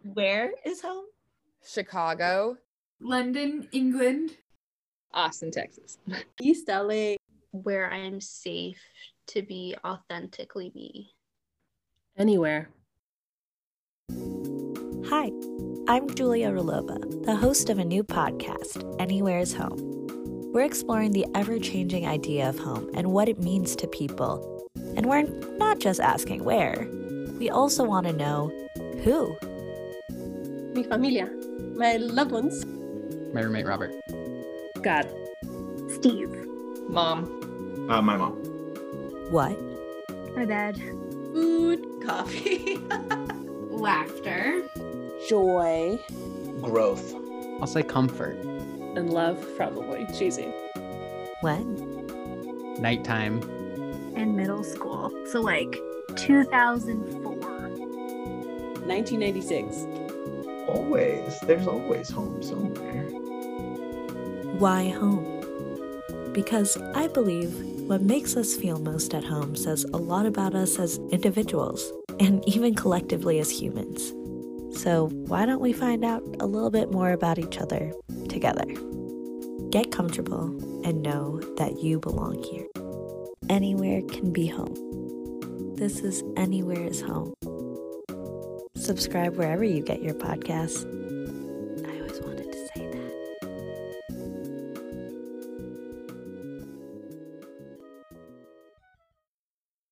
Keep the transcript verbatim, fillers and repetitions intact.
Where is home? Chicago. London, England. Austin, Texas. East L A. Where I am safe to be authentically me. Anywhere. Hi, I'm Julia Rulova, the host of a new podcast, Anywhere is Home. We're exploring the ever-changing idea of home and what it means to people. And we're not just asking where. We also want to know who. Mi familia. My loved ones. My roommate, Robert. God. Steve. Mom. Uh, my mom. What? My dad. Food. Coffee. Laughter. Joy. Growth. I'll say comfort. And love, probably. Cheesy. When? Nighttime. And middle school. So like two thousand four. nineteen ninety-six. Always. There's always home somewhere. Why home? Because I believe what makes us feel most at home says a lot about us as individuals, and even collectively as humans. So why don't we find out a little bit more about each other together? Get comfortable and know that you belong here. Anywhere can be home. This is Anywhere is Home. Subscribe wherever you get your podcasts.